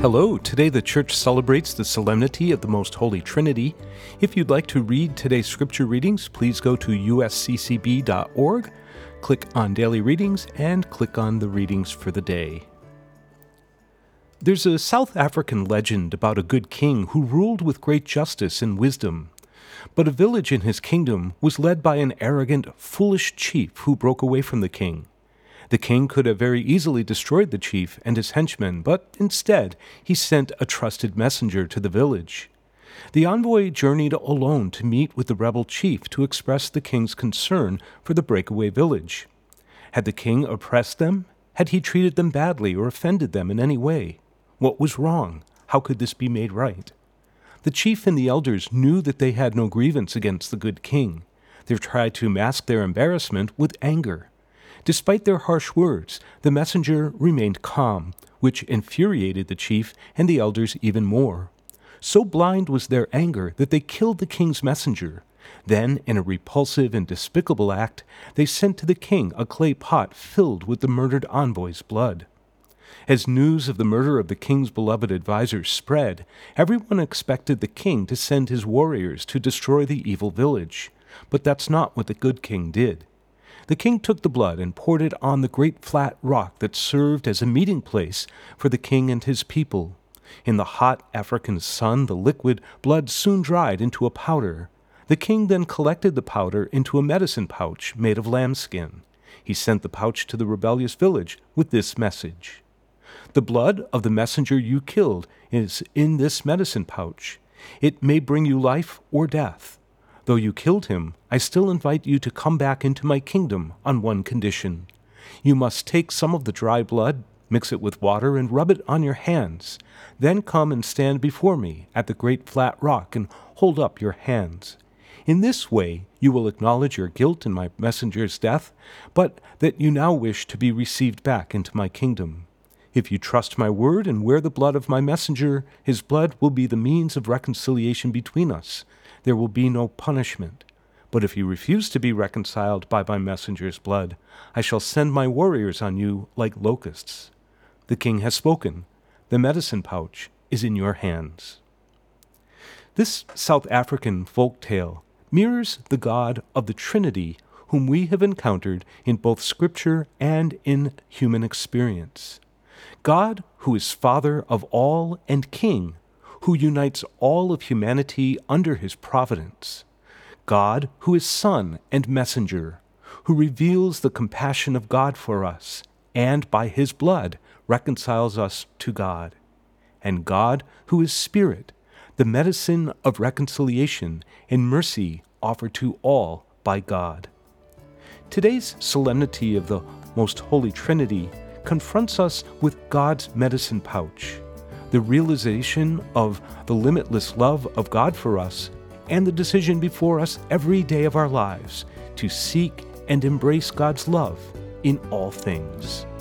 Hello, today the Church celebrates the solemnity of the Most Holy Trinity. If you'd like to read today's scripture readings, please go to usccb.org, click on Daily Readings, and click on the readings for the day. There's a South African legend about a good king who ruled with great justice and wisdom. But a village in his kingdom was led by an arrogant, foolish chief who broke away from the king. The king could have very easily destroyed the chief and his henchmen, but instead he sent a trusted messenger to the village. The envoy journeyed alone to meet with the rebel chief to express the king's concern for the breakaway village. Had the king oppressed them? Had he treated them badly or offended them in any way? What was wrong? How could this be made right? The chief and the elders knew that they had no grievance against the good king. They tried to mask their embarrassment with anger. Despite their harsh words, the messenger remained calm, which infuriated the chief and the elders even more. So blind was their anger that they killed the king's messenger. Then, in a repulsive and despicable act, they sent to the king a clay pot filled with the murdered envoy's blood. As news of the murder of the king's beloved advisor spread, everyone expected the king to send his warriors to destroy the evil village. But that's not what the good king did. The king took the blood and poured it on the great flat rock that served as a meeting place for the king and his people. In the hot African sun, the liquid blood soon dried into a powder. The king then collected the powder into a medicine pouch made of lambskin. He sent the pouch to the rebellious village with this message: "The blood of the messenger you killed is in this medicine pouch. It may bring you life or death. Though you killed him, I still invite you to come back into my kingdom on one condition. You must take some of the dry blood, mix it with water, and rub it on your hands. Then come and stand before me at the great flat rock and hold up your hands. In this way you will acknowledge your guilt in my messenger's death, but that you now wish to be received back into my kingdom. If you trust my word and wear the blood of my messenger, his blood will be the means of reconciliation between us. There will be no punishment. But if you refuse to be reconciled by my messenger's blood, I shall send my warriors on you like locusts. The king has spoken. The medicine pouch is in your hands." This South African folk tale mirrors the God of the Trinity, whom we have encountered in both Scripture and in human experience. God, who is Father of all and King, who unites all of humanity under his providence. God, who is Son and Messenger, who reveals the compassion of God for us, and by his blood reconciles us to God. And God, who is Spirit, the medicine of reconciliation and mercy offered to all by God. Today's solemnity of the Most Holy Trinity confronts us with God's medicine pouch, the realization of the limitless love of God for us, and the decision before us every day of our lives to seek and embrace God's love in all things.